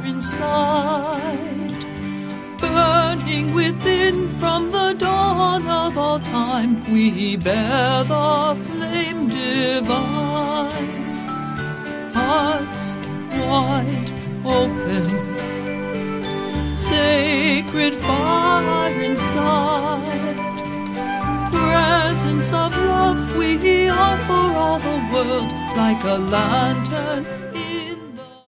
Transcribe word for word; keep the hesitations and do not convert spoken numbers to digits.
inside, burning within from the dawn of all time, we bear the flame divine. Hearts wide open, sacred fire inside, presence of love we offer all the world, like a lantern